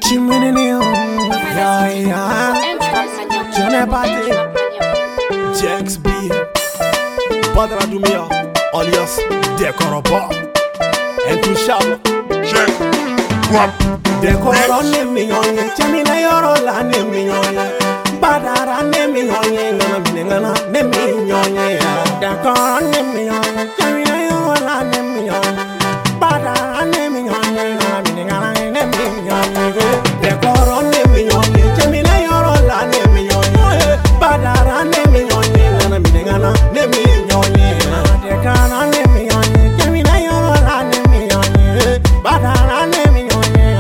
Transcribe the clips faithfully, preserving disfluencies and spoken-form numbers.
Chimeneo, yeah, yeah. Johnny Party, Jax B, Badra Dumia, alias Dekoroba, and to Sham, check, drop, Dekoro name on ye, Chamina Yorola name on ye, Badara name on ye, Nana name on ye, Dekoro name on ye, Chamina Yorola name on ye, Badara name on ye, Nana name on ye, Dekoro name on ye, Chamina Yorola name on ye, Badara name on ye, Nana name on ye, Dekoro name on ye, Chamina Yorola name on ye, Badara name on ye,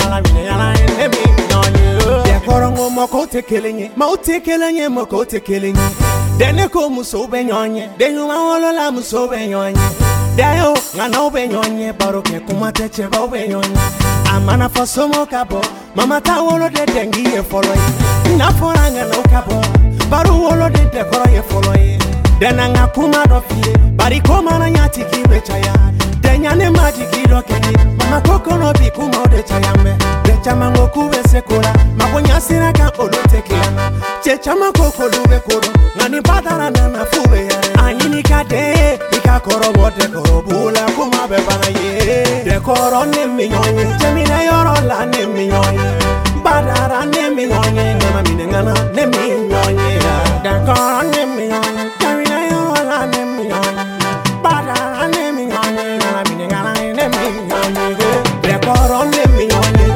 Dekorongo moko te kelenye, ma te kelenye moko te kelenye. Deneko muso benyonye, denyuma wolola muso benyonye. Dayo ngana benyonye, baroke kumate cheba benyonye. Amana fasomo kabo, mama ta wolo de dengi ye follow. Na foranga no kabo, baru wolo de dekoro ye follow. Denanga kuma do fie, bari koma na nyati kibe chaya. Denyane majiki do kenye, mama koko no bi kuma de chayambe. Chama ngoku besekora mabonya sira ka oloteke che chama koko lube koro ngani badara na fube ya anyini kade ikakoro wote koro bula kuma be bana ye de koro ne minyonye chemina yoro la ne minyonye badara ne minyonye ngama minengana ne minyonye de koro ne minyonye chemina yoro la ne minyonye badara ne minyonye ngama minengana ne minyonye de koro ne minyonye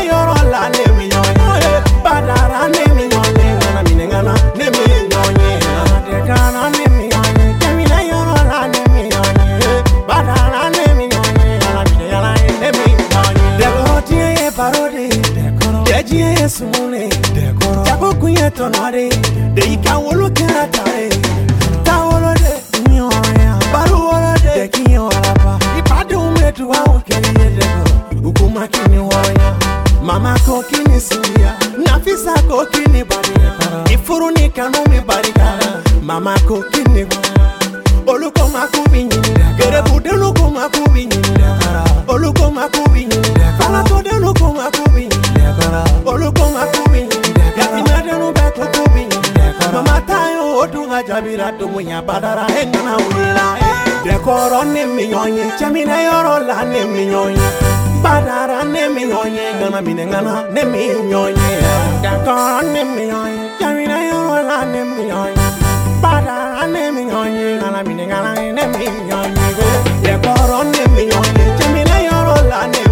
Badara nemi nyonye, ngana minengana nemi nyonye. Dekana nemi nyonye, kemina yorola nemi nyonye. Badara nemi nyonye, ngana minengana nemi nyonye. Dekoro tiye ye parode, dekoro dejiye ye sumune, dekoro jako kunye tonare, deika wolo kera tare, ta wolo de nyoya, baru wolo de dekinye warapa. Ipade umetu wa ukeliye dekoro, ukuma kini wanya. Mama kokini siya, nafisa kokini bari. Ifuru ni kanumi bari kara. Mama kokini oluko makubi nyinda. Gerebu de luko makubi nyinda. Oluko makubi nyinda. Kalato de luko makubi nyinda. Oluko makubi nyinda. Yatina de lubeko kubi nyinda. Mama tayo odunga jabira tumunya badara hengana wila. Dekoro ne minyonye, chamina yorola ne minyonye. Badara ne minyonye, ngana minengana ne minyonye. Dekoro ne minyonye, chamina yorola ne minyonye. Badara ne minyonye, ngana minengana ne minyonye. Dekoro ne minyonye, chamina yorola ne